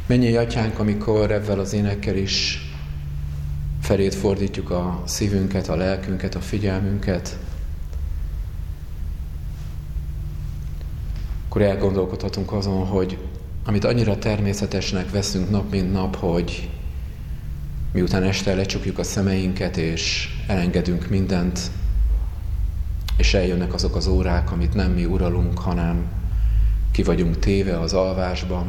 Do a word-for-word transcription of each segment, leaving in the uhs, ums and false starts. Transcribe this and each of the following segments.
Mennyei Atyánk, amikor ezzel az énekkel is feléd fordítjuk a szívünket, a lelkünket, a figyelmünket, akkor elgondolkodhatunk azon, hogy amit annyira természetesnek veszünk nap mint nap, hogy miután este lecsukjuk a szemeinket, és elengedünk mindent, és eljönnek azok az órák, amit nem mi uralunk, hanem ki vagyunk téve az alvásban,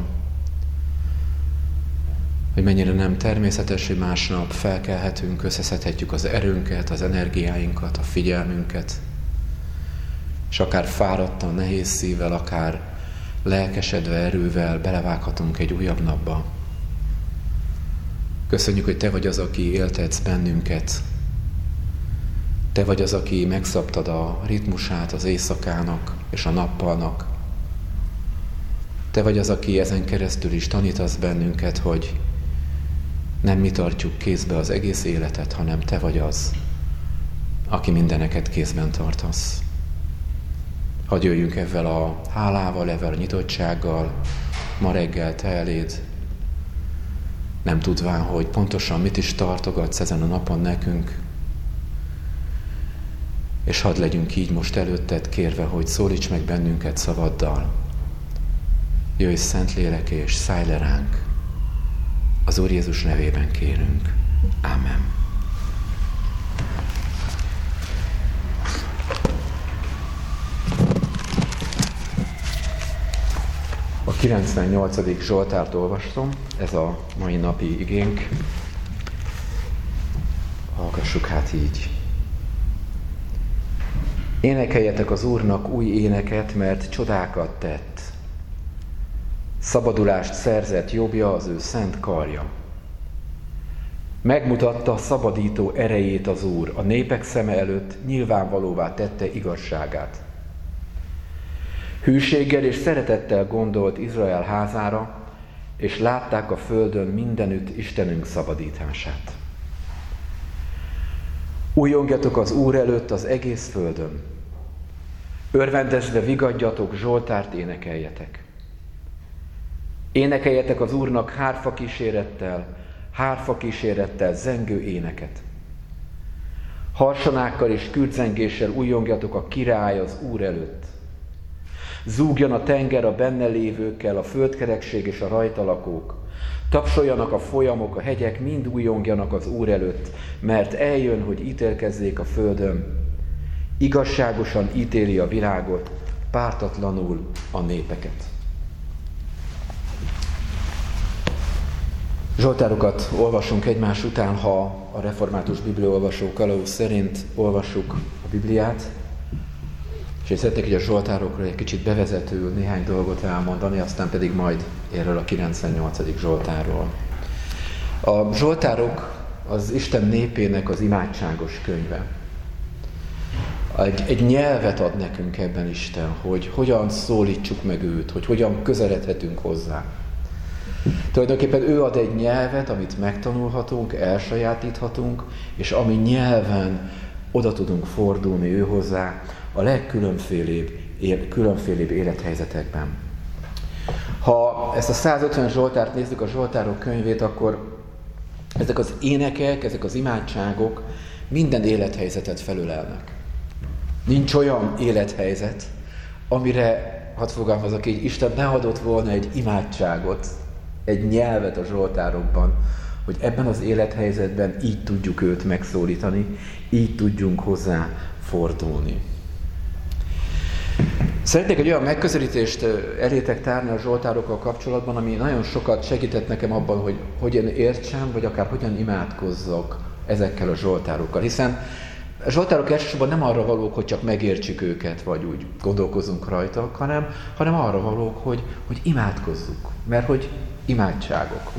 hogy mennyire nem természetes, hogy másnap felkelhetünk, összeszedhetjük az erőnket, az energiáinkat, a figyelmünket, és akár fáradtan, nehéz szívvel, akár lelkesedve, erővel belevághatunk egy újabb napba. Köszönjük, hogy Te vagy az, aki éltetsz bennünket. Te vagy az, aki megszabtad a ritmusát az éjszakának és a nappalnak. Te vagy az, aki ezen keresztül is tanítasz bennünket, hogy nem mi tartjuk kézbe az egész életet, hanem Te vagy az, aki mindeneket kézben tartasz. Hadd jöjjünk ezzel a hálával, ezzel a nyitottsággal ma reggel Te eléd, nem tudván, hogy pontosan mit is tartogatsz ezen a napon nekünk, és hadd legyünk így most előtted kérve, hogy szólíts meg bennünket szavaddal. Jöjj Szentlélek és szállj le ránk. Az Úr Jézus nevében kérünk. Ámen. A kilencvennyolcadik Zsoltárt olvastam, ez a mai napi igénk. Hallgassuk hát így. Énekeljetek az Úrnak új éneket, mert csodákat tett. Szabadulást szerzett jobbja az ő szent karja. Megmutatta szabadító erejét az Úr, a népek szeme előtt nyilvánvalóvá tette igazságát. Hűséggel és szeretettel gondolt Izrael házára, és látták a földön mindenütt Istenünk szabadítását. Újjongjatok az Úr előtt az egész földön. Örvendezve vigadjatok, Zsoltárt énekeljetek. Énekeljetek az Úrnak hárfa kísérettel, hárfa kísérettel zengő éneket. Harsonákkal és kürtzengéssel újjongjatok a király az Úr előtt. Zúgjon a tenger a benne lévőkkel, a földkerekség és a rajta lakók. Tapsoljanak a folyamok, a hegyek, mind újjongjanak az Úr előtt, mert eljön, hogy ítélkezzék a földön. Igazságosan ítéli a világot, pártatlanul a népeket. Zsoltárokat olvasunk egymás után, ha a református bibliaolvasó kalauz szerint olvassuk a Bibliát. És én szeretnék így a Zsoltárokról egy kicsit bevezetőül néhány dolgot elmondani, aztán pedig majd erről a kilencvennyolcadik Zsoltárról. A Zsoltárok az Isten népének az imádságos könyve. Egy, egy nyelvet ad nekünk ebben Isten, hogy hogyan szólítsuk meg őt, hogy hogyan közeledhetünk hozzá. Tulajdonképpen ő ad egy nyelvet, amit megtanulhatunk, elsajátíthatunk, és ami nyelven oda tudunk fordulni ő hozzá a legkülönfélébb különfélébb élethelyzetekben. Ha ezt a százötven Zsoltárt nézzük, a Zsoltárok könyvét, akkor ezek az énekek, ezek az imádságok minden élethelyzetet felölelnek. Nincs olyan élethelyzet, amire, hadd fogalmazok így, Isten ne adott volna egy imádságot, egy nyelvet a Zsoltárokban, hogy ebben az élethelyzetben így tudjuk őt megszólítani, így tudjunk hozzá fordulni. Szeretnék egy olyan megközelítést elétek tárni a Zsoltárokkal kapcsolatban, ami nagyon sokat segített nekem abban, hogy hogyan értsem, vagy akár hogyan imádkozzak ezekkel a Zsoltárokkal. Hiszen a Zsoltárok elsősorban nem arra valók, hogy csak megértsük őket, vagy úgy gondolkozunk rajta, hanem, hanem arra valók, hogy, hogy imádkozzuk, mert hogy imádságok.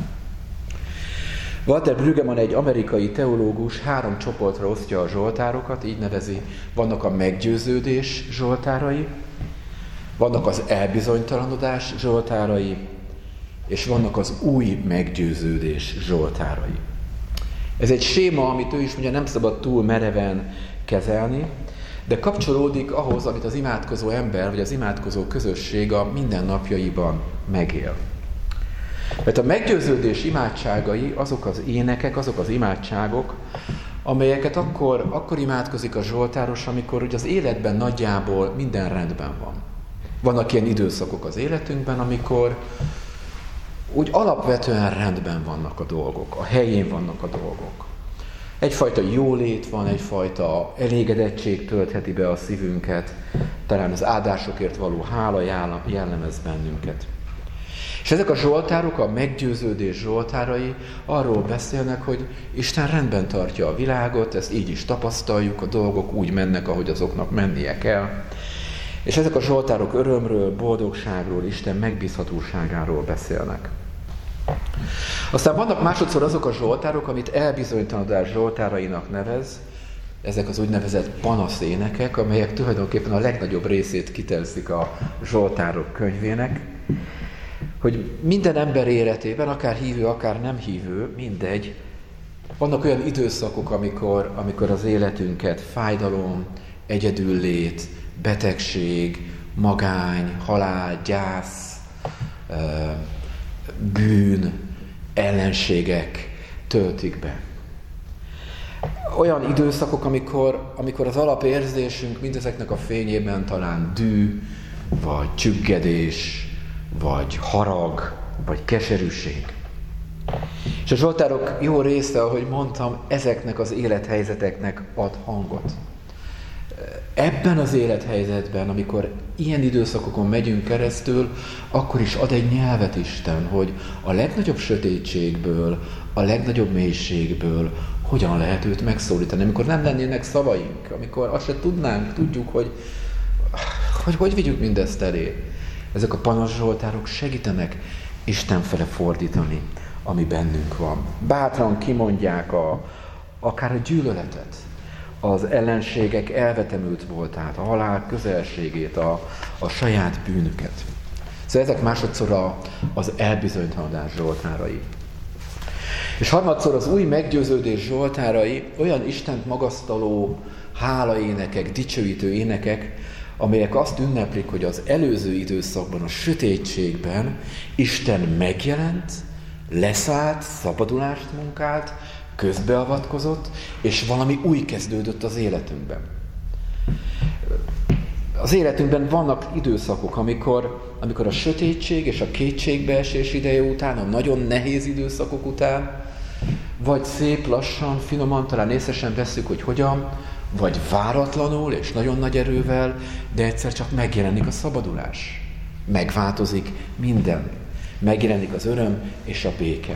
Walter Brueggemann, egy amerikai teológus, három csoportra osztja a Zsoltárokat, így nevezi, vannak a meggyőződés Zsoltárai, vannak az elbizonytalanodás Zsoltárai, és vannak az új meggyőződés Zsoltárai. Ez egy séma, amit ő is mondja, nem szabad túl mereven kezelni, de kapcsolódik ahhoz, amit az imádkozó ember, vagy az imádkozó közösség a mindennapjaiban megél. Mert a meggyőződés imádságai azok az énekek, azok az imádságok, amelyeket akkor, akkor imádkozik a zsoltáros, amikor ugye az életben nagyjából minden rendben van. Vannak ilyen időszakok az életünkben, amikor úgy alapvetően rendben vannak a dolgok, a helyén vannak a dolgok. Egyfajta jólét van, egyfajta elégedettség töltheti be a szívünket, talán az áldásokért való hála jellemez bennünket. És ezek a zsoltárok, a meggyőződés zsoltárai arról beszélnek, hogy Isten rendben tartja a világot, ezt így is tapasztaljuk, a dolgok úgy mennek, ahogy azoknak mennie kell. És ezek a zsoltárok örömről, boldogságról, Isten megbízhatóságáról beszélnek. Aztán vannak másodszor azok a zsoltárok, amit elbizonytalanodás zsoltárainak nevez, ezek az úgynevezett panaszénekek, amelyek tulajdonképpen a legnagyobb részét kitelszik a zsoltárok könyvének, hogy minden ember életében, akár hívő, akár nem hívő, mindegy, vannak olyan időszakok, amikor, amikor az életünket fájdalom, egyedüllét, betegség, magány, halál, gyász, bűn, ellenségek töltik be. Olyan időszakok, amikor, amikor az alapérzésünk mindezeknek a fényében talán dű, vagy csüggedés, vagy harag, vagy keserűség. És a zsoltárok jó része, ahogy mondtam, ezeknek az élethelyzeteknek ad hangot. Ebben az élethelyzetben, amikor ilyen időszakokon megyünk keresztül, akkor is ad egy nyelvet Isten, hogy a legnagyobb sötétségből, a legnagyobb mélységből hogyan lehet őt megszólítani, amikor nem lennének szavaink, amikor azt se tudnánk, tudjuk, hogy hogy, hogy vigyük mindezt elé. Ezek a panaszzsoltárok segítenek Isten fele fordítani, ami bennünk van. Bátran kimondják a, akár a gyűlöletet, az ellenségek elvetemült voltát, a halál közelségét, a, a saját bűnüket. Szóval ezek másodszor a, az elbizonytalanodás zsoltárai. És harmadszor az új meggyőződés zsoltárai olyan Istent magasztaló hálaénekek, dicsőítő énekek, amelyek azt ünneplik, hogy az előző időszakban, a sötétségben Isten megjelent, leszállt, szabadulást munkált, közbeavatkozott, és valami új kezdődött az életünkben. Az életünkben vannak időszakok, amikor, amikor a sötétség és a kétségbeesés ideje után, a nagyon nehéz időszakok után, vagy szép, lassan, finoman, talán észesen vesszük, hogy hogyan, vagy váratlanul és nagyon nagy erővel, de egyszer csak megjelenik a szabadulás. Megváltozik minden. Megjelenik az öröm és a béke.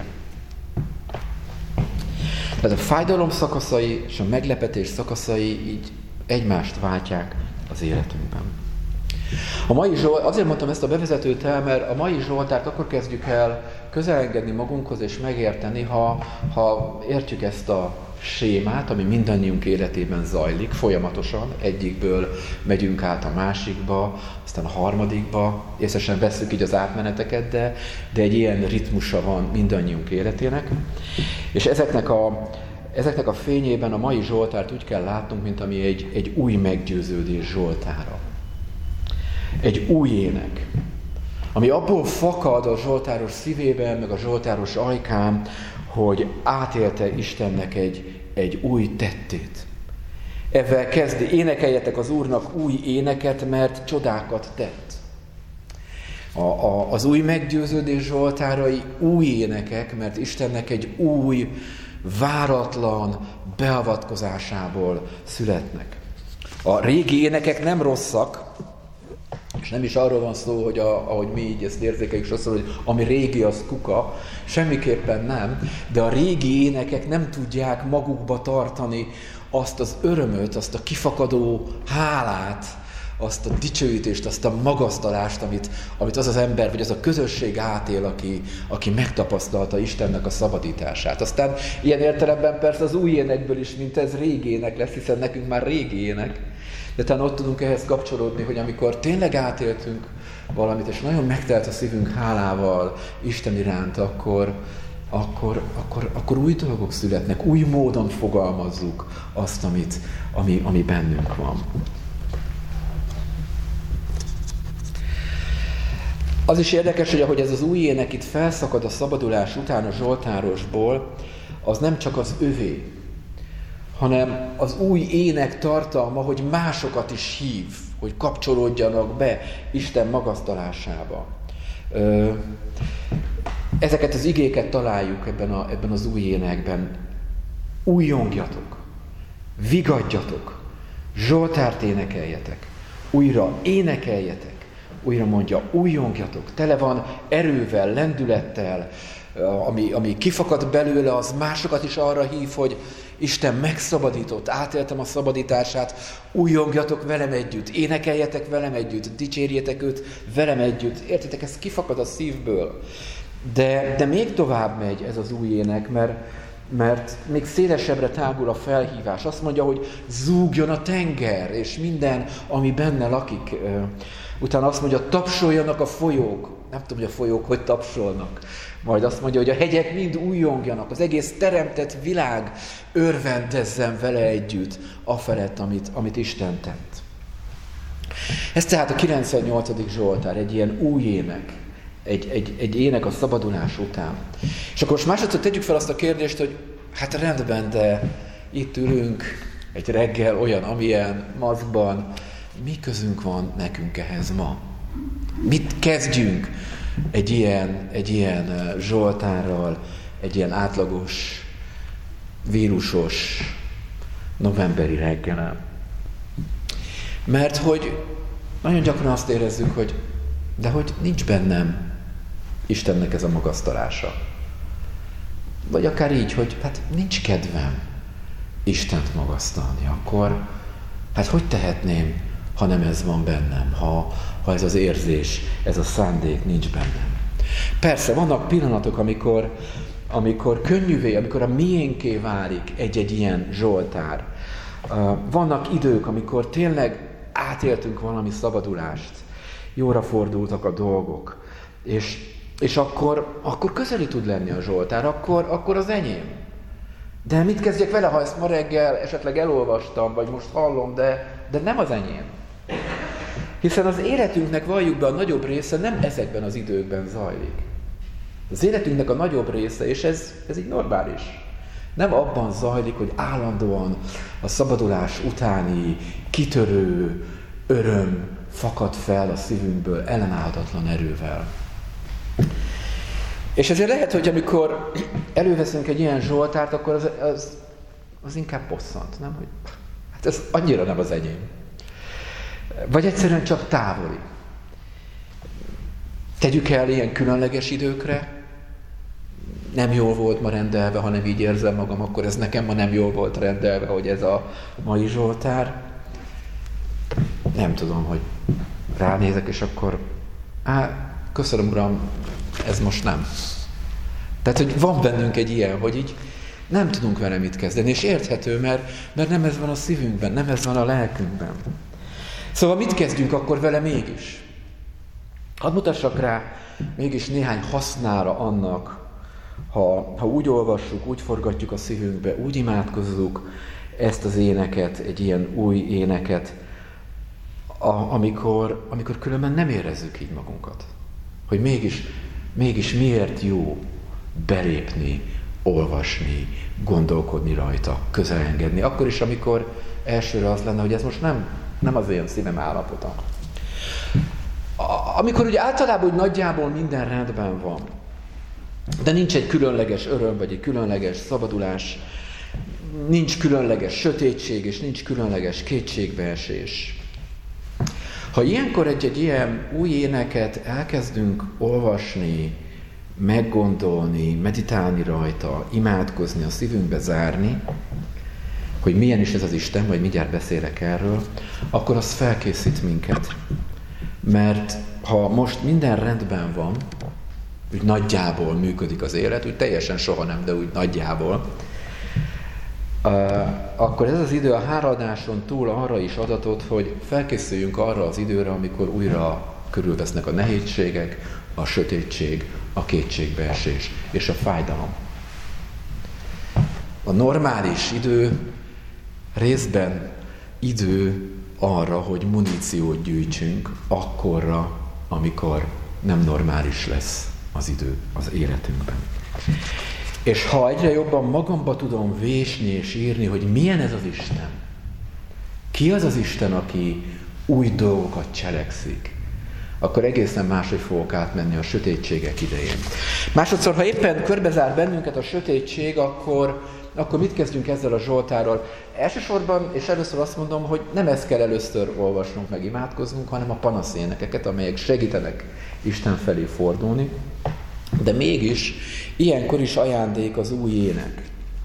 Tehát a fájdalom szakaszai és a meglepetés szakaszai így egymást váltják az életünkben. A mai Zsolt, azért mondtam ezt a bevezetőt el, mert a mai Zsoltárt akkor kezdjük el közelengedni magunkhoz és megérteni, ha, ha értjük ezt a sémát, ami mindannyiunk életében zajlik, folyamatosan, egyikből megyünk át a másikba, aztán a harmadikba, észesen vesszük így az átmeneteket, de, de egy ilyen ritmusa van mindannyiunk életének. És ezeknek a, ezeknek a fényében a mai Zsoltárt úgy kell látnunk, mint ami egy, egy új meggyőződés Zsoltára. Egy új ének, ami abból fakad a zsoltáros szívében, meg a zsoltáros ajkán, hogy átélte Istennek egy, egy új tettét. Ezzel kezd, énekeljetek az Úrnak új éneket, mert csodákat tett. A, a, az új meggyőződés zsoltárai új énekek, mert Istennek egy új, váratlan beavatkozásából születnek. A régi énekek nem rosszak, és nem is arról van szó, hogy a, ahogy mi így ezt érzékeljük sokszor, hogy ami régi, az kuka. Semmiképpen nem. De a régi énekek nem tudják magukba tartani azt az örömöt, azt a kifakadó hálát, azt a dicsőítést, azt a magasztalást, amit, amit az az ember, vagy az a közösség átél, aki, aki megtapasztalta Istennek a szabadítását. Aztán ilyen értelemben persze az új énekből is, mint ez régi ének lesz, hiszen nekünk már régi ének. De talán ott tudunk ehhez kapcsolódni, hogy amikor tényleg átéltünk valamit, és nagyon megtelt a szívünk hálával Isten iránt, akkor, akkor, akkor, akkor új dolgok születnek, új módon fogalmazzuk azt, amit, ami, ami bennünk van. Az is érdekes, hogy ahogy ez az új ének itt felszakad a szabadulás után a zsoltárosból, az nem csak az övé, hanem az új ének tartalma, hogy másokat is hív, hogy kapcsolódjanak be Isten magasztalásába. Ezeket az igéket találjuk ebben, a, ebben az új énekben. Újjongjatok, vigadjatok, zsoltárt énekeljetek, újra énekeljetek, újra mondja, újjongjatok, tele van erővel, lendülettel, ami, ami kifakad belőle, az másokat is arra hív, hogy Isten megszabadított, átéltem a szabadítását, újjongjatok velem együtt, énekeljetek velem együtt, dicsérjétek őt velem együtt. Értitek, ez kifakad a szívből. De, de még tovább megy ez az új ének, mert, mert még szélesebbre tágul a felhívás. Azt mondja, hogy zúgjon a tenger, és minden, ami benne lakik. Utána azt mondja, tapsoljanak a folyók. Nem tudom, hogy a folyók hogy tapsolnak. Majd azt mondja, hogy a hegyek mind újjongjanak, az egész teremtett világ örvendezzen vele együtt afelett, amit, amit Isten tett. Ez tehát a kilencvennyolcadik Zsoltár, egy ilyen új ének, egy, egy, egy ének a szabadulás után. És akkor most másodszor tegyük fel azt a kérdést, hogy hát rendben, de itt ülünk egy reggel olyan, amilyen maszkban, mi közünk van nekünk ehhez ma? Mit kezdjünk egy ilyen, egy ilyen zsoltárral, egy ilyen átlagos, vírusos novemberi reggelen? Mert hogy nagyon gyakran azt érezzük, hogy de hogy nincs bennem Istennek ez a magasztalása. Vagy akár így, hogy hát nincs kedvem Istent magasztalni, akkor hát hogy tehetném, ha nem ez van bennem, ha, ha ez az érzés, ez a szándék nincs bennem. Persze, vannak pillanatok, amikor, amikor könnyűvé, amikor a miénké válik egy-egy ilyen zsoltár. Vannak idők, amikor tényleg átéltünk valami szabadulást, jóra fordultak a dolgok, és, és akkor, akkor közeli tud lenni a zsoltár, akkor, akkor az enyém. De mit kezdjek vele, ha ezt ma reggel esetleg elolvastam, vagy most hallom, de, de nem az enyém. Hiszen az életünknek, valljuk be, a nagyobb része nem ezekben az időkben zajlik. Az életünknek a nagyobb része, és ez, ez így normális, nem abban zajlik, hogy állandóan a szabadulás utáni kitörő öröm fakad fel a szívünkből ellenállhatatlan erővel. És ezért lehet, hogy amikor előveszünk egy ilyen zsoltárt, akkor az, az, az inkább bosszant, nem? Hogy hát ez annyira nem az enyém. Vagy egyszerűen csak távoli. Tegyük el ilyen különleges időkre, nem jól volt ma rendelve, hanem így érzem magam, akkor ez nekem ma nem jól volt rendelve, hogy ez a mai zsoltár. Nem tudom, hogy ránézek, és akkor á, köszönöm, Uram, ez most nem. Tehát, hogy van bennünk egy ilyen, hogy így nem tudunk vele mit kezdeni, és érthető, mert, mert nem ez van a szívünkben, nem ez van a lelkünkben. Szóval mit kezdjünk akkor vele mégis? Hadd mutassak rá mégis néhány hasznára annak, ha, ha úgy olvassuk, úgy forgatjuk a szívünkbe, úgy imádkozzuk ezt az éneket, egy ilyen új éneket, a, amikor, amikor különben nem érezzük így magunkat. Hogy mégis, mégis miért jó belépni, olvasni, gondolkodni rajta, közelengedni. Akkor is, amikor elsőre az lenne, hogy ez most nem, nem az én szívem állapota. Amikor ugye általában úgy nagyjából minden rendben van, de nincs egy különleges öröm, vagy egy különleges szabadulás, nincs különleges sötétség, és nincs különleges kétségbeesés. Ha ilyenkor egy-egy ilyen új éneket elkezdünk olvasni, meggondolni, meditálni rajta, imádkozni, a szívünkbe zárni, hogy milyen is ez az Isten, vagy mindjárt beszélek erről, akkor az felkészít minket. Mert ha most minden rendben van, úgy nagyjából működik az élet, úgy teljesen soha nem, de úgy nagyjából, uh, akkor ez az idő a háladáson túl arra is adatot, hogy felkészüljünk arra az időre, amikor újra körülvesznek a nehézségek, a sötétség, a kétségbeesés és a fájdalom. A normális idő részben idő arra, hogy muníciót gyűjtsünk akkorra, amikor nem normális lesz az idő az életünkben. És ha egyre jobban magamba tudom vésni és írni, hogy milyen ez az Isten, ki az az Isten, aki új dolgokat cselekszik, akkor egészen máshogy fogok átmenni a sötétségek idején. Másodszor, ha éppen körbezár bennünket a sötétség, akkor, akkor mit kezdjünk ezzel a Zsoltárral? Elsősorban, és először azt mondom, hogy nem ezt kell először olvasnunk, meg imádkoznunk, hanem a panaszénekeket, amelyek segítenek Isten felé fordulni. De mégis ilyenkor is ajándék az új ének.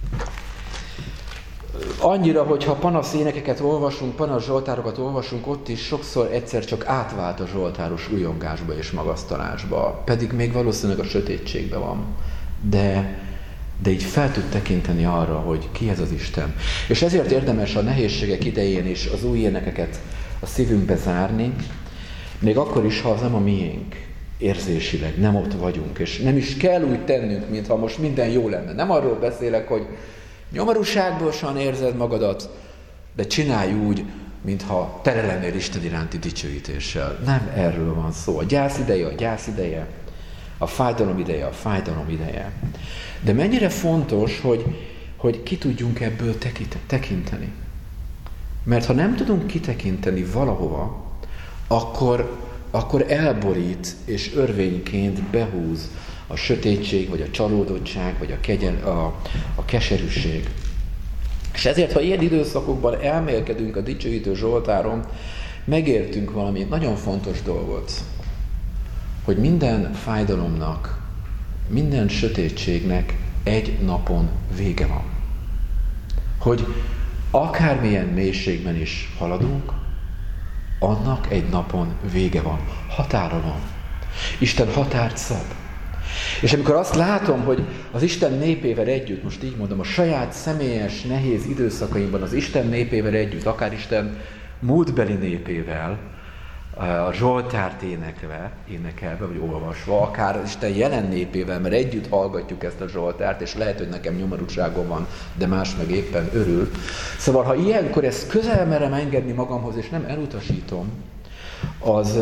Annyira, hogyha panaszénekeket olvasunk, panaszzsoltárokat olvasunk, ott is sokszor egyszer csak átvált a zsoltáros újongásba és magasztalásba, pedig még valószínűleg a sötétségben van. De, de így fel tud tekinteni arra, hogy ki ez az Isten. És ezért érdemes a nehézségek idején is az új énekeket a szívünkbe zárni, még akkor is, ha az nem a miénk, érzésileg, nem ott vagyunk, és nem is kell úgy tennünk, mintha most minden jó lenne. Nem arról beszélek, hogy nyomorúságból érzed magadat, de csinálj úgy, mintha tele lennél Isten iránti dicsőítéssel. Nem erről van szó. A gyász ideje a gyász ideje, a fájdalom ideje a fájdalom ideje. De mennyire fontos, hogy, hogy ki tudjunk ebből tekinteni. Mert ha nem tudunk kitekinteni valahova, akkor, akkor elborít és örvényként behúz a sötétség, vagy a csalódottság, vagy a, kegyen, a, a keserűség. És ezért, ha ilyen időszakokban elmélkedünk a dicsőítő Zsoltáron, megértünk valami nagyon fontos dolgot, hogy minden fájdalomnak, minden sötétségnek egy napon vége van. Hogy akármilyen mélységben is haladunk, annak egy napon vége van, határa van. Isten határt szab. És amikor azt látom, hogy az Isten népével együtt, most így mondom, a saját személyes, nehéz időszakaimban az Isten népével együtt, akár Isten múltbeli népével, a Zsoltárt énekelve, énekelve, vagy olvasva, akár Isten jelen népével, mert együtt hallgatjuk ezt a Zsoltárt, és lehet, hogy nekem nyomorúságom van, de más meg éppen örül. Szóval, ha ilyenkor ezt közel merem engedni magamhoz, és nem elutasítom, az,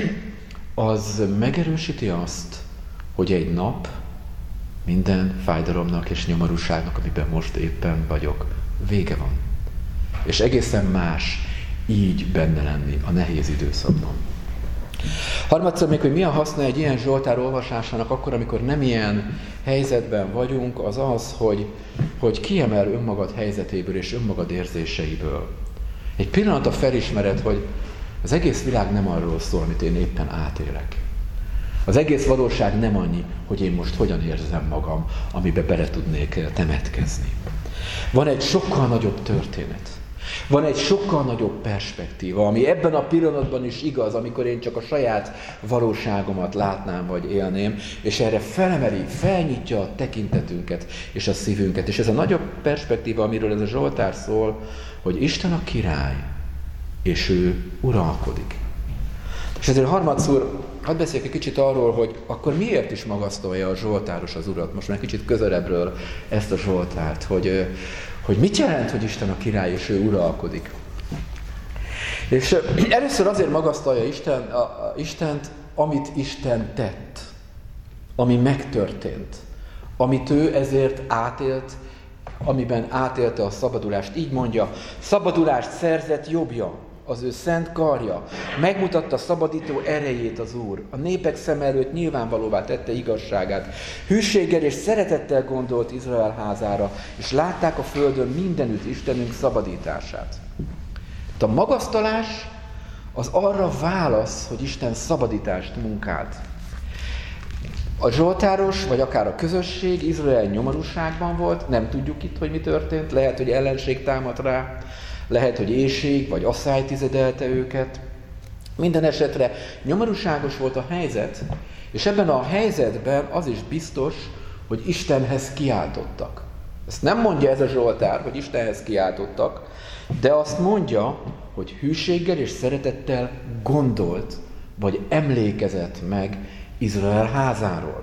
az megerősíti azt, hogy egy nap minden fájdalomnak és nyomorúságnak, amiben most éppen vagyok, vége van. És egészen más így benne lenni a nehéz időszakban. Harmadszor még, hogy mi a haszna egy ilyen Zsoltár olvasásának akkor, amikor nem ilyen helyzetben vagyunk, az az, hogy, hogy kiemel önmagad helyzetéből és önmagad érzéseiből. Egy pillanatra felismered, hogy az egész világ nem arról szól, amit én éppen átélek. Az egész valóság nem annyi, hogy én most hogyan érzem magam, amibe bele tudnék temetkezni. Van egy sokkal nagyobb történet. Van egy sokkal nagyobb perspektíva, ami ebben a pillanatban is igaz, amikor én csak a saját valóságomat látnám, vagy élném, és erre felemeli, felnyitja a tekintetünket és a szívünket. És ez a nagyobb perspektíva, amiről ez a Zsoltár szól, hogy Isten a király, és ő uralkodik. És ezért harmadszor hadd beszéljek egy kicsit arról, hogy akkor miért is magasztalja a zsoltáros az Urat, most már kicsit közelebbről ezt a Zsoltárt, hogy, hogy mit jelent, hogy Isten a király, és ő uralkodik. És először azért magasztalja Isten, a, a Istent, amit Isten tett, ami megtörtént, amit ő ezért átélt, amiben átélte a szabadulást. Így mondja, szabadulást szerzett jobbja, az ő szent karja, megmutatta szabadító erejét az Úr, a népek szem előtt nyilvánvalóvá tette igazságát, hűséggel és szeretettel gondolt Izrael házára, és látták a földön mindenütt Istenünk szabadítását. A magasztalás az arra válasz, hogy Isten szabadítást munkált. A zsoltáros, vagy akár a közösség Izrael nyomorúságban volt, nem tudjuk itt, hogy mi történt, lehet, hogy ellenség támadt rá, lehet, hogy éhség, vagy asszály tizedelte őket. Minden esetre nyomorúságos volt a helyzet, és ebben a helyzetben az is biztos, hogy Istenhez kiáltottak. Ezt nem mondja ez a Zsoltár, hogy Istenhez kiáltottak, de azt mondja, hogy hűséggel és szeretettel gondolt, vagy emlékezett meg Izrael házáról.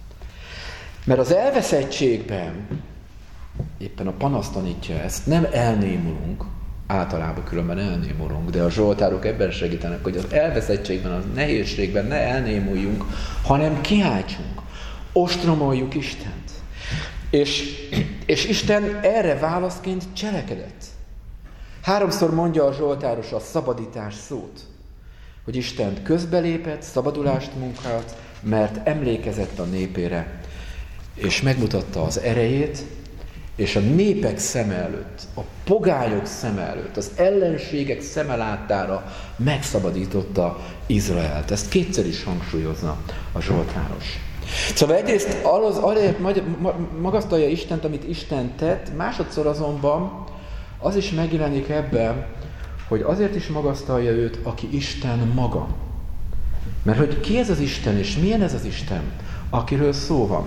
Mert az elveszettségben, éppen a panasz tanítja ezt, nem elnémulunk, Általában különben elnémulunk, de a zsoltárok ebben segítenek, hogy az elveszettségben, az nehézségben ne elnémuljunk, hanem kiáltsunk, ostromoljuk Istent. És, és Isten erre válaszként cselekedett. Háromszor mondja a zsoltáros a szabadítás szót, hogy Isten közbelépett, szabadulást munkált, mert emlékezett a népére, és megmutatta az erejét, és a népek szeme előtt, a pogányok szeme előtt, az ellenségek szeme láttára megszabadította Izraelt. Ezt kétszer is hangsúlyozna a zsoltáros. Szóval egyrészt az, azért magasztalja Istent, amit Isten tett, másodszor azonban az is megjelenik ebben, hogy azért is magasztalja őt, aki Isten maga. Mert hogy ki ez az Isten, és milyen ez az Isten, akiről szó van.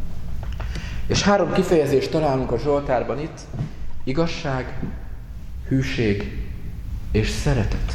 És három kifejezést találunk a Zsoltárban itt: igazság, hűség és szeretet.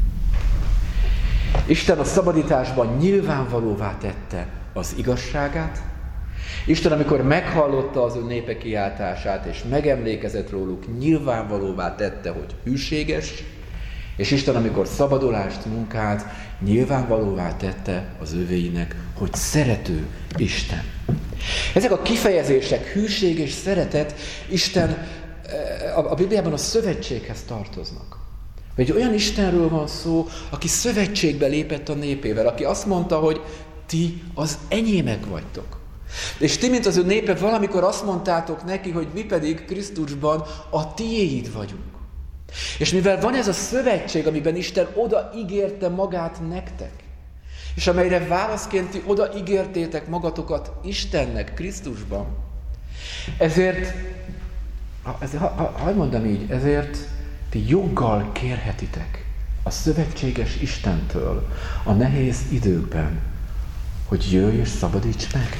Isten a szabadításban nyilvánvalóvá tette az igazságát. Isten, amikor meghallotta az ő népe kiáltását, és megemlékezett róluk, nyilvánvalóvá tette, hogy hűséges, és Isten, amikor szabadulást munkált, nyilvánvalóvá tette az övéinek, hogy szerető Isten. Ezek a kifejezések, hűség és szeretet, Isten a Bibliában a szövetséghez tartoznak. Egy olyan Istenről van szó, aki szövetségbe lépett a népével, aki azt mondta, hogy ti az enyémek vagytok. És ti, mint az ő népe, valamikor azt mondtátok neki, hogy mi pedig Krisztusban a tiéd vagyunk. És mivel van ez a szövetség, amiben Isten odaígérte magát nektek, és amelyre válaszként ti odaígértétek magatokat Istennek, Krisztusban, ezért, ezért ha, ha, ha mondom így, ezért ti joggal kérhetitek a szövetséges Istentől a nehéz időkben, hogy jöjj és szabadíts meg.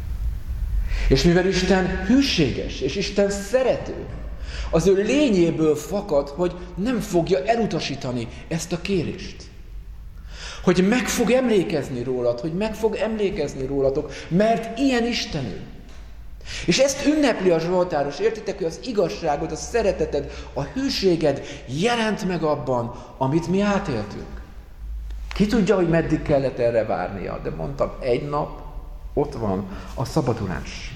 És mivel Isten hűséges, és Isten szerető, az ő lényéből fakad, hogy nem fogja elutasítani ezt a kérést. Hogy meg fog emlékezni rólad, hogy meg fog emlékezni rólatok, mert ilyen Isten ő. És ezt ünnepli a zsoltáros, értitek, hogy az igazságod, a szereteted, a hűséged jelent meg abban, amit mi átéltünk. Ki tudja, hogy meddig kellett erre várnia, de mondtam, egy nap ott van a szabadulás.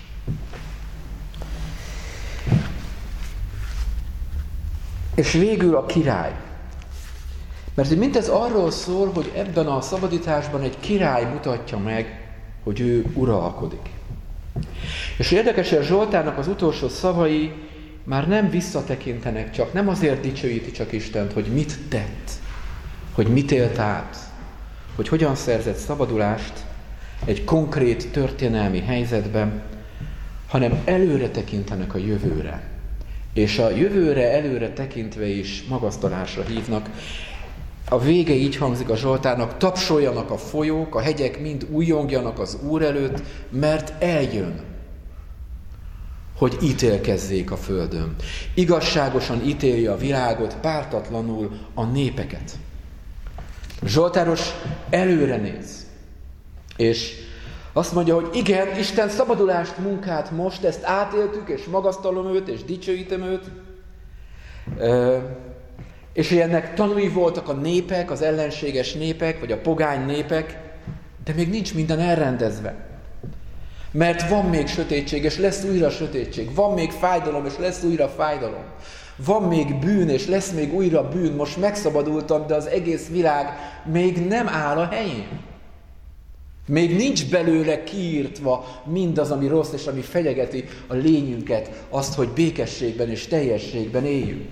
És végül a király. Mert mindez arról szól, hogy ebben a szabadításban egy király mutatja meg, hogy ő uralkodik. És érdekes, hogy a Zsoltárnak az utolsó szavai már nem visszatekintenek csak, nem azért dicsőíti csak Istent, hogy mit tett, hogy mit élt át, hogy hogyan szerzett szabadulást egy konkrét történelmi helyzetben, hanem előre tekintenek a jövőre. És a jövőre előre tekintve is magasztalásra hívnak. A vége így hangzik a Zsoltárnak: tapsoljanak a folyók, a hegyek mind újjongjanak az Úr előtt, mert eljön, hogy ítélkezzék a földön. Igazságosan ítélje a világot, pártatlanul a népeket. Zsoltáros előre néz, és azt mondja, hogy igen, Isten szabadulást munkált most, ezt átéltük, és magasztalom őt, és dicsőítem őt. És hogy ennek tanúi voltak a népek, az ellenséges népek, vagy a pogány népek, de még nincs minden elrendezve. Mert van még sötétség, és lesz újra sötétség. Van még fájdalom, és lesz újra fájdalom. Van még bűn, és lesz még újra bűn. Most megszabadultam, de az egész világ még nem áll a helyén. Még nincs belőle kiírtva mindaz, ami rossz, és ami fenyegeti a lényünket, azt, hogy békességben és teljességben éljünk.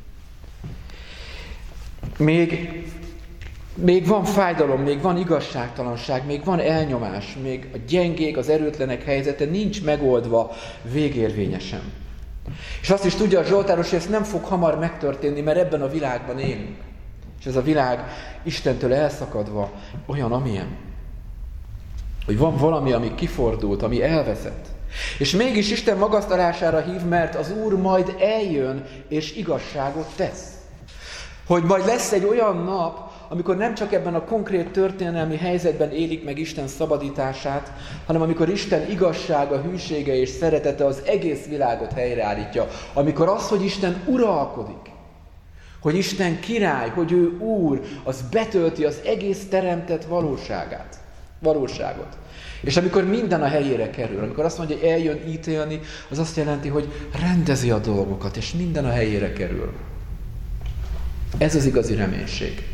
Még, még van fájdalom, még van igazságtalanság, még van elnyomás, még a gyengék, az erőtlenek helyzete nincs megoldva végérvényesen. És azt is tudja a zsoltáros, hogy ez nem fog hamar megtörténni, mert ebben a világban élünk. És ez a világ Istentől elszakadva olyan, amilyen. Hogy van valami, ami kifordult, ami elveszett. És mégis Isten magasztalására hív, mert az Úr majd eljön, és igazságot tesz. Hogy majd lesz egy olyan nap, amikor nem csak ebben a konkrét történelmi helyzetben élik meg Isten szabadítását, hanem amikor Isten igazsága, hűsége és szeretete az egész világot helyreállítja. Amikor az, hogy Isten uralkodik, hogy Isten király, hogy ő Úr, az betölti az egész teremtett valóságát, valóságot. És amikor minden a helyére kerül, amikor azt mondja, hogy eljön ítélni, az azt jelenti, hogy rendezi a dolgokat, és minden a helyére kerül. Ez az igazi reménység.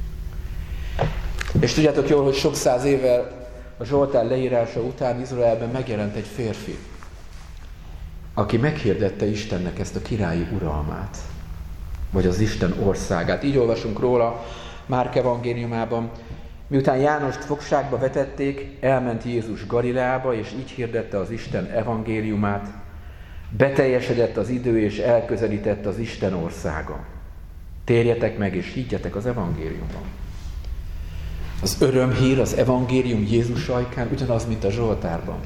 És tudjátok jól, hogy sok száz évvel a Zsoltár leírása után Izraelben megjelent egy férfi, aki meghirdette Istennek ezt a királyi uralmát, vagy az Isten országát. Így olvasunk róla Márk evangéliumában. Miután Jánost fogságba vetették, elment Jézus Galileába, és így hirdette az Isten evangéliumát. Beteljesedett az idő, és elközelített az Isten országa. Térjetek meg, és higgyetek az evangéliumban. Az örömhír, az evangélium Jézus ajkán ugyanaz, mint a Zsoltárban.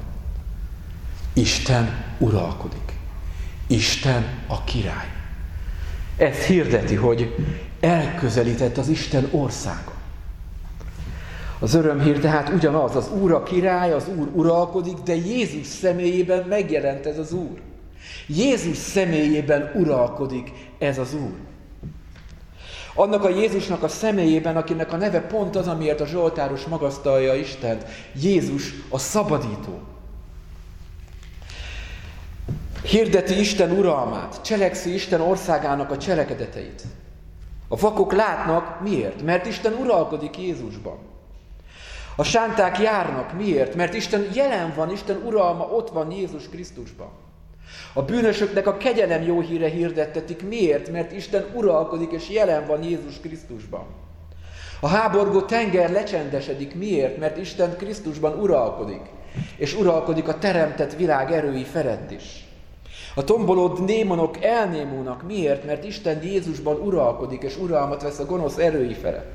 Isten uralkodik. Isten a király. Ezt hirdeti, hogy elközelített az Isten országa. Az örömhír tehát ugyanaz, az Úr a király, az Úr uralkodik, de Jézus személyében megjelent ez az Úr. Jézus személyében uralkodik ez az Úr. Annak a Jézusnak a személyében, akinek a neve pont az, amiért a zsoltáros magasztalja Istent, Jézus a szabadító. Hirdeti Isten uralmát, cselekszi Isten országának a cselekedeteit. A vakok látnak, miért? Mert Isten uralkodik Jézusban. A sánták járnak, miért? Mert Isten jelen van, Isten uralma ott van Jézus Krisztusban. A bűnösöknek a kegyelem jó híre hirdettetik, miért? Mert Isten uralkodik és jelen van Jézus Krisztusban. A háborgó tenger lecsendesedik, miért? Mert Isten Krisztusban uralkodik, és uralkodik a teremtett világ erői felett is. A tomboló démonok elnémulnak, miért? Mert Isten Jézusban uralkodik, és uralmat vesz a gonosz erői felett.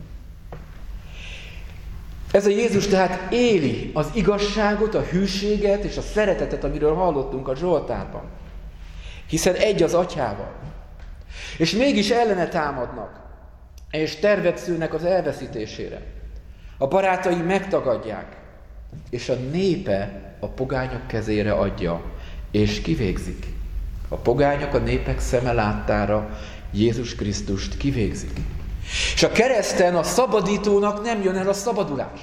Ez a Jézus tehát éli az igazságot, a hűséget és a szeretetet, amiről hallottunk a Zsoltárban. Hiszen egy az Atyával. És mégis ellene támadnak, és tervet szülnek az elveszítésére. A barátai megtagadják, és a népe a pogányok kezére adja, és kivégzik. A pogányok a népek szeme láttára Jézus Krisztust kivégzik. És a kereszten a szabadítónak nem jön el a szabadulás.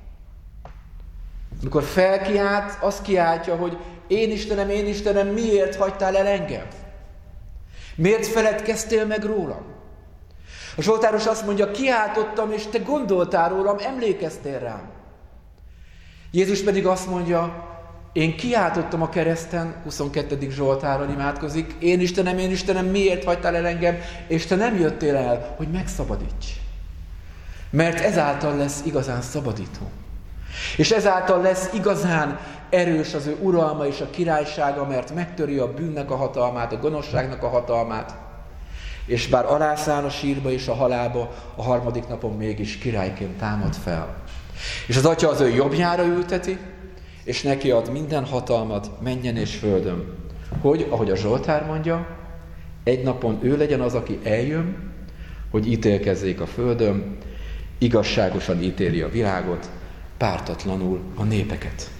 Amikor felkiált, azt kiáltja, hogy én Istenem, én Istenem, miért hagytál el engem? Miért feledkeztél meg rólam? A zsoltáros azt mondja, kiáltottam, és te gondoltál rólam, emlékeztél rám. Jézus pedig azt mondja, én kiáltottam a kereszten, huszonkettedik Zsoltáron imádkozik, én Istenem, én Istenem, miért hagytál el engem, és te nem jöttél el, hogy megszabadíts. Mert ezáltal lesz igazán szabadító. És ezáltal lesz igazán erős az ő uralma és a királysága, mert megtöri a bűnnek a hatalmát, a gonoszságnak a hatalmát, és bár alászáll a sírba és a halálba, a harmadik napon mégis királyként támad fel. És az Atya az ő jobbjára ülteti, és neki ad minden hatalmat mennyen és földön, hogy, ahogy a Zsoltár mondja, egy napon ő legyen az, aki eljön, hogy ítélkezzék a földön, igazságosan ítéli a világot, pártatlanul a népeket.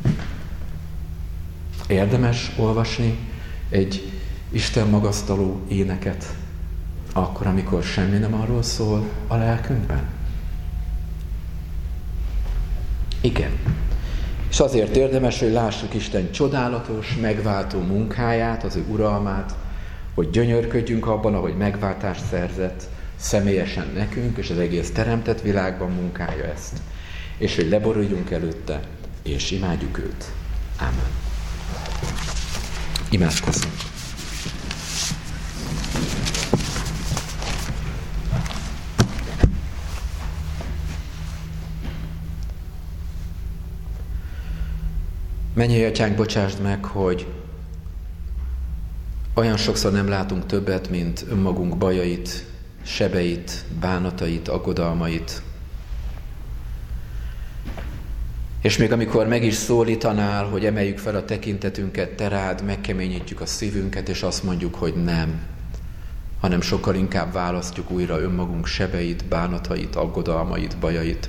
Érdemes olvasni egy Isten magasztaló éneket, akkor, amikor semmi nem arról szól a lelkünkben? Igen. És azért érdemes, hogy lássuk Isten csodálatos, megváltó munkáját, az ő uralmát, hogy gyönyörködjünk abban, ahogy megváltást szerzett személyesen nekünk, és az egész teremtett világban munkálja ezt. És hogy leboruljunk előtte, és imádjuk őt. Ámen. Imádkozzunk. Mennyei Atyánk, bocsásd meg, hogy olyan sokszor nem látunk többet, mint önmagunk bajait, sebeit, bánatait, aggodalmait. És még amikor meg is szólítanál, hogy emeljük fel a tekintetünket te rád, megkeményítjük a szívünket, és azt mondjuk, hogy nem, hanem sokkal inkább választjuk újra önmagunk sebeit, bánatait, aggodalmait, bajait.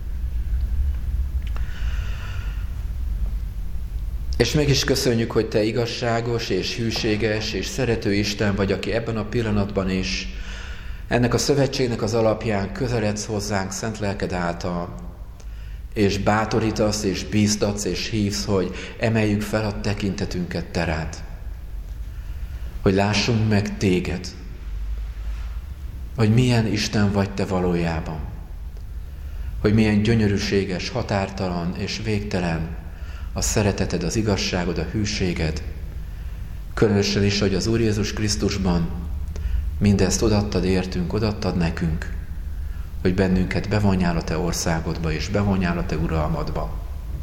És mégis köszönjük, hogy te igazságos és hűséges és szerető Isten vagy, aki ebben a pillanatban is Ennek a szövetségnek az alapján közeledsz hozzánk szent lelked által, és bátorítasz, és bíztatsz, és hívsz, hogy emeljük fel a tekintetünket te rád. Hogy lássunk meg téged, hogy milyen Isten vagy te valójában, hogy milyen gyönyörűséges, határtalan és végtelen a szereteted, az igazságod, a hűséged, különösen is, hogy az Úr Jézus Krisztusban mindezt odaadtad értünk, odaadtad nekünk, hogy bennünket bevonjál a te országodba, és bevonjál a te uralmadba.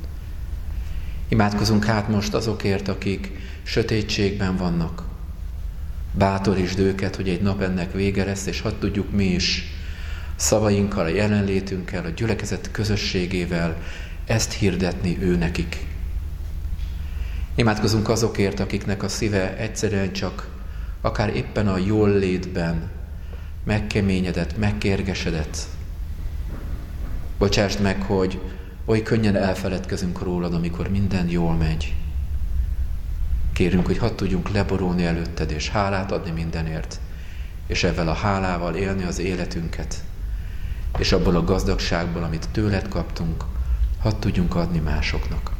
Imádkozunk hát most azokért, akik sötétségben vannak. Bátorítsd őket, hogy egy nap ennek vége lesz, és hadd tudjuk mi is szavainkkal, a jelenlétünkkel, a gyülekezet közösségével ezt hirdetni ő nekik. Imádkozunk azokért, akiknek a szíve egyszerűen csak akár éppen a jól létben megkeményedett, megkérgesedett. Bocsásd meg, hogy oly könnyen elfeledkezünk rólad, amikor minden jól megy. Kérünk, hogy hadd tudjunk leborulni előtted, és hálát adni mindenért, és ezzel a hálával élni az életünket, és abból a gazdagságból, amit tőled kaptunk, hadd tudjunk adni másoknak.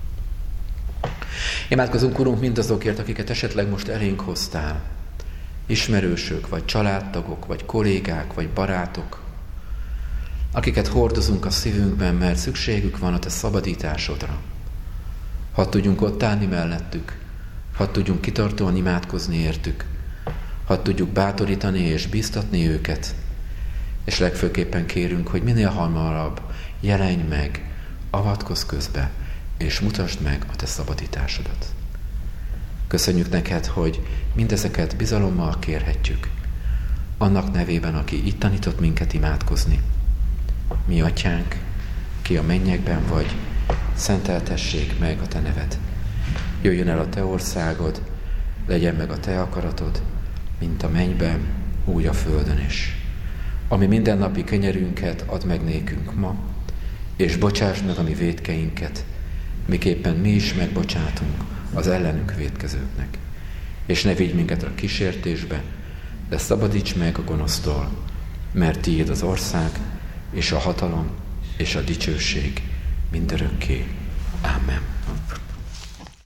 Imádkozunk, Urunk, mindazokért, akiket esetleg most elénk hoztál, ismerősök, vagy családtagok, vagy kollégák, vagy barátok, akiket hordozunk a szívünkben, mert szükségük van a te szabadításodra. Hadd tudjunk ott állni mellettük, hadd tudjunk kitartóan imádkozni értük, hadd tudjuk bátorítani és bíztatni őket, és legfőképpen kérünk, hogy minél hamarabb jelenj meg, avatkozz közbe, és mutasd meg a te szabadításodat. Köszönjük neked, hogy mindezeket bizalommal kérhetjük, annak nevében, aki itt tanított minket imádkozni. Mi atyánk, ki a mennyekben vagy, szenteltessék meg a te neved. Jöjjön el a te országod, legyen meg a te akaratod, mint a mennyben, úgy a földön is. Ami mindennapi kenyerünket add meg nékünk ma, és bocsásd meg a mi vétkeinket, miképpen mi is megbocsátunk az ellenünk vétkezőknek. És ne vigy minket a kísértésbe, de szabadíts meg a gonosztól, mert tiéd az ország, és a hatalom, és a dicsőség mindörökké. Amen.